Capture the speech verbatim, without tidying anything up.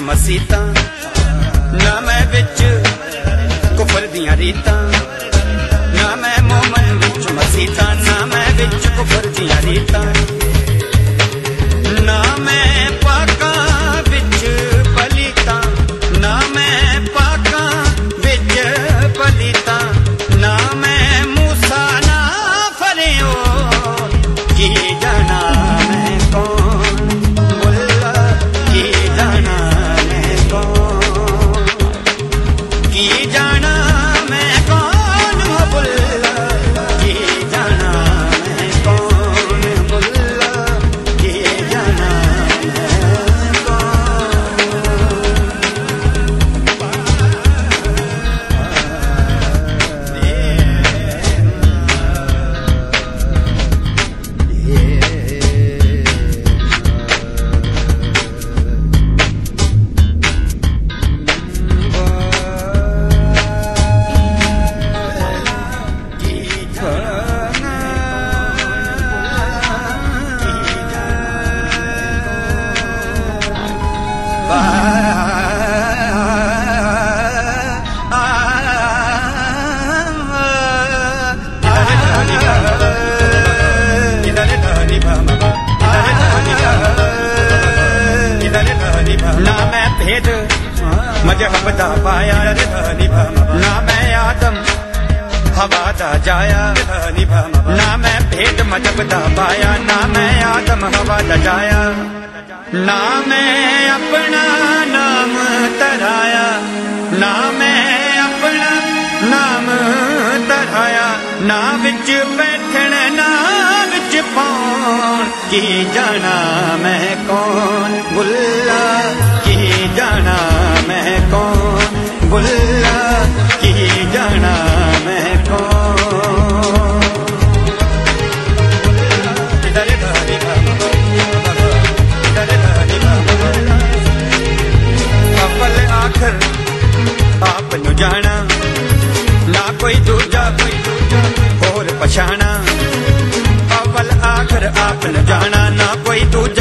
मसीतां, ना मैं विच कुफर दियां रीतां, ना मैं मोमन विच मसीतां, ना मैं विच कुफर दियां रीतां, ना मैं पाकां विच पलीतां, ना मैं पाकां विच पलीतां, ना मैं मूसा ना फरेओ, की जाना मैं कौन मुल्ला, की जाना मैं कौन, की जाना मैं कौन मुल्ला, की जाना मैं कौन मुल्ला, की जाना मैं कौन। ना मैं भेद मजहब दा पाया, ना मैं आदम हवा दा जाया, ना मैं भेद मजहब दा पाया, ना मैं आदम हवा दा जाया, ना मैं अपना नाम तराया, ना मैं अपना नाम तराया, ना विच बैठन ना विच पाउण, की जाना मैं कौन बुल्ला, की जाना मैं कौन बुल्ला, की जाना मैं कौन। अव्वल आखिर आप नु जाना, ना कोई दूजा कोई दूजा होर पछाना, अव्वल आखिर आप नु जाना, ना कोई दूजा